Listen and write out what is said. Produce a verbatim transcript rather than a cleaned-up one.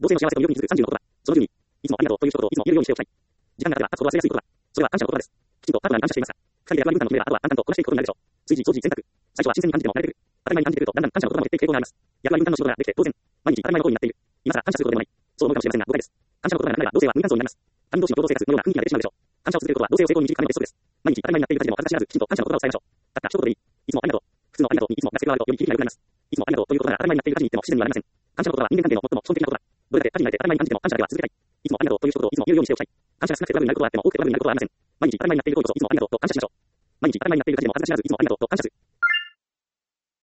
同性の幸せと魅力に気づくさんじゅうの言葉。そのじゅうに、いつもありがとうという一言をいつも言えるようにしておきたい。時間が経てば経つほど忘れやすい言葉。それは感謝の言葉です。きちんとパートナーに感謝していますか？二人で役割分担を決めれば、あとは淡々とこなしていくことになるでしょう。随時、掃除、洗濯。最初は新鮮に感じても慣れてくる。当たり前に感じてくると、だんだん感謝の言葉も減っていく傾向があります。役割分担の仕事ができて当然、毎日当たり前のことになっている。今更感謝することでもない。そう思うかもしれませんが、誤解です。感謝の言葉がなくなれば、同性は無感想になります。他人同士の共同生活のような雰囲気が出てしまうでしょう。感謝を続けることは同性を成功に導くための鉄則です。毎日当たり前になっているだけでも恥ずかしがらず、きちんと感謝の言葉を伝えましょう。たった一言でいい。いつもありがとう。普通のありがとうにいつもがつけ加わるとより響きが良くなります。いつもありがとうという言葉が当たり前になっているだけに言っても不自然にはなりません。感謝の言葉は人間関係の最も基本的な言葉。どれだけ他人がいて当たり前に感じても感謝だけは続けたい。いつもありがとうという一言をいつも言えるようにしておきたい。感謝が少なくてトラブルになることはあっても多くてトラブルになることはありません。毎日当たり前になっていることこそいつもありがとうと感謝しましょう。毎日当たり前になっているだけでも恥ずかしがらず、いつもありがとうと感謝する。